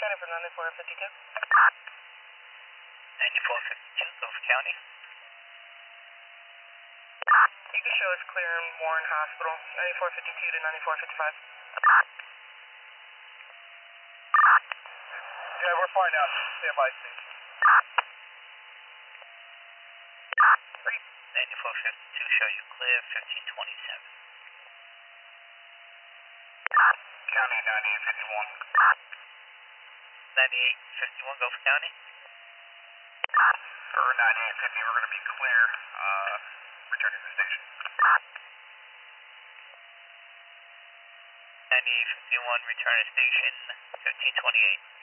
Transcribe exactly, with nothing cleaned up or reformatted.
County for ninety-four fifty-two. ninety-four fifty-two, Gulf County. You can show us clear in Warren Hospital, ninety-four fifty-two to ninety-four fifty-five. Yeah, we're fine now. Standby station. ninety-four fifty-two, show you clear, fifteen twenty-seven. County ninety-eight fifty-one. ninety-eight fifty-one, Gulf County. For ninety-eight fifty, we're going to be clear. Uh, returning to the station. ninety-eight fifty-one, return to station, fifteen twenty-eight.